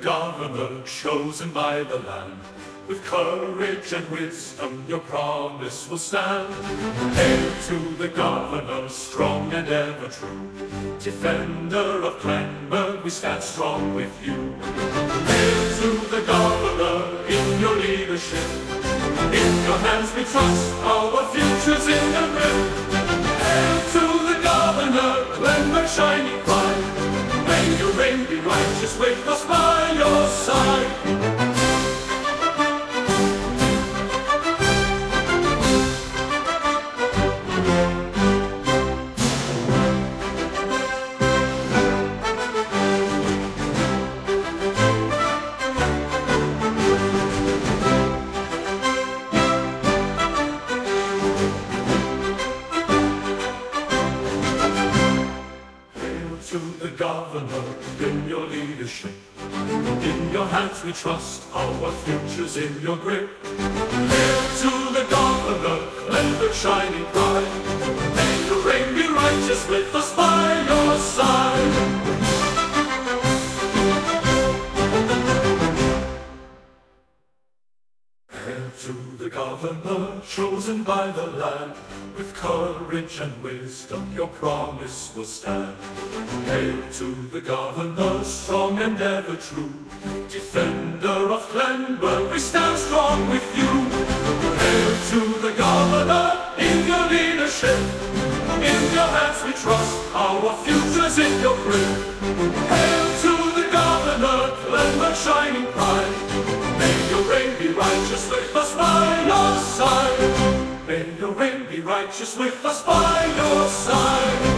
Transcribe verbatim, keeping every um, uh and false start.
governor chosen by the land. With courage and wisdom your promise will stand. Hail to the governor, strong and ever true. Defender of Glenburg, we stand strong with you. Hail to the governor, in your leadership. In your hands we trust, our future's in your grip. Hail to the governor, Glenburg shining bright. May your reign be righteous with us by your side. To the governor, in your leadership. In your hands we trust, our future's in your grip. Hail to the governor, Glenburg shining bright. May your reign be righteous with us by your side. Hail to the governor, chosen by the land. With courage and wisdom your promise will stand. Hail to the governor, strong and ever true. Defender of Glenburg, we stand strong with you. Hail to the governor, in your leadership. In your hands we trust, our future's in your grip. Hail to the governor, Glenburg shining bright. May your reign be righteous with us by your side. May your reign be righteous with us by your side.